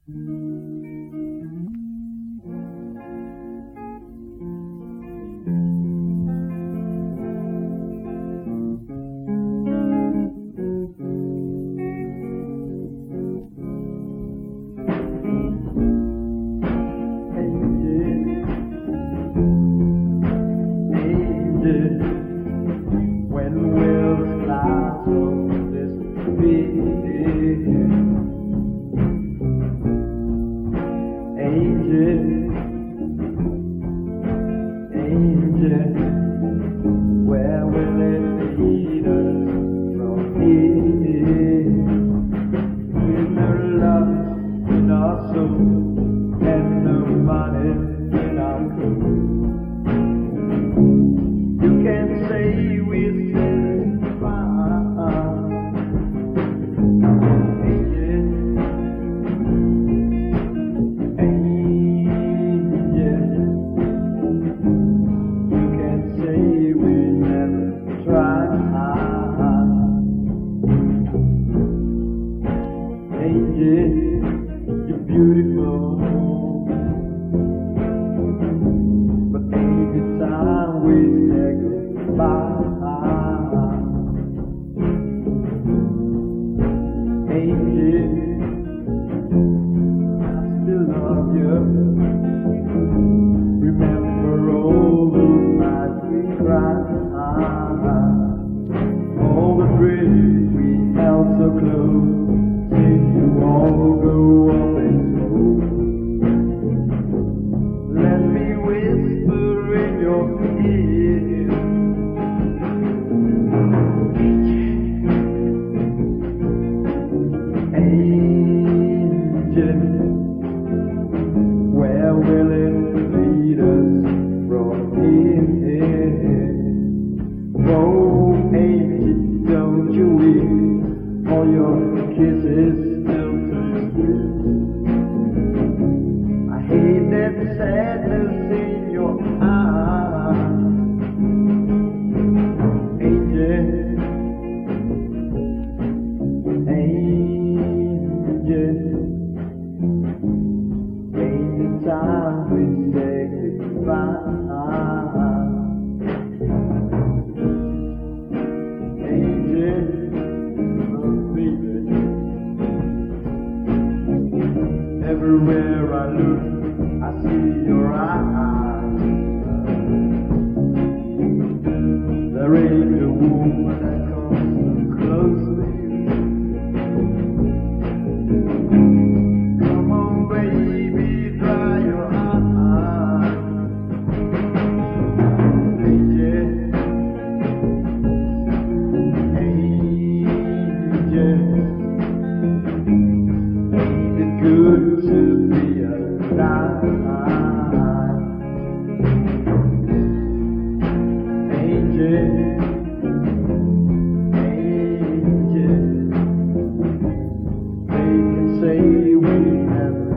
When will the clouds of disappear? Angel, angel, where will it lead us from here? With no love in our soul and no money in our clothes. You can say we're satisfied. Angel, you can say we never tried. Angel, you're beautiful, but ain't it time we say goodbye? Angel, I still love you. Remember all those nights we cried, all the bridges we held so close seem to all go up in smoke. Let me whisper in your ear. Angel, where will it lead us from here? Oh, angel, don't you weep, all your kisses still taste sweet. I hate that sadness in your eyes. Angel, angel, ain't the time we say goodbye. Angel, oh baby, everywhere I look, I see your eyes. There ain't a woman that comes close to you. Come on, baby, dry your eyes. Angel, angel, ain't it good to be alive? Angel, angel, they can say we never